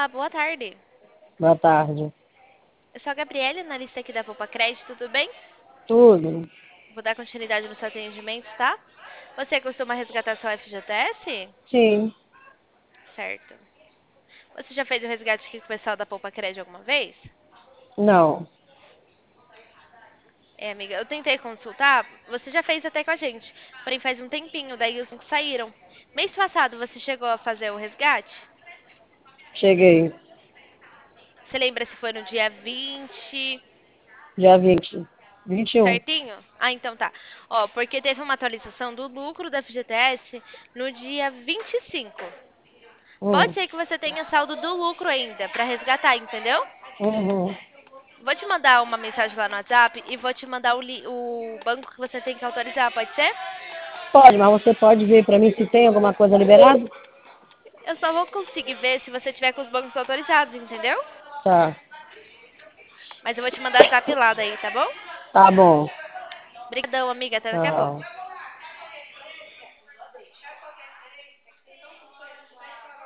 Olá, boa tarde. Boa tarde. Eu sou a Gabriela, analista aqui da Poupa Crédito, tudo bem? Tudo? Vou dar continuidade no seu atendimento, tá? Você costuma resgatar seu FGTS? Sim. Certo. Você já fez o resgate aqui com o pessoal da Poupa Crédito alguma vez? Não. É, amiga, eu tentei consultar, você já fez até com a gente, porém faz um tempinho, daí os bancos saíram. Mês passado você chegou a fazer o resgate? Cheguei. Você lembra se foi no dia 20? Dia 21. Certinho? Ah, então tá. Ó, porque teve uma atualização do lucro da FGTS no dia 25. Pode Hum. ser que você tenha saldo do lucro ainda para resgatar, entendeu? Uhum. Vou te mandar uma mensagem lá no WhatsApp e vou te mandar o banco que você tem que autorizar, pode ser? Pode, mas você pode ver pra mim se tem alguma coisa liberada? Eu só vou conseguir ver se você tiver com os bancos autorizados, entendeu? Tá. Mas eu vou te mandar a zap lá daí, tá bom? Tá bom. Obrigadão, amiga. Até daqui a pouco. Tchau.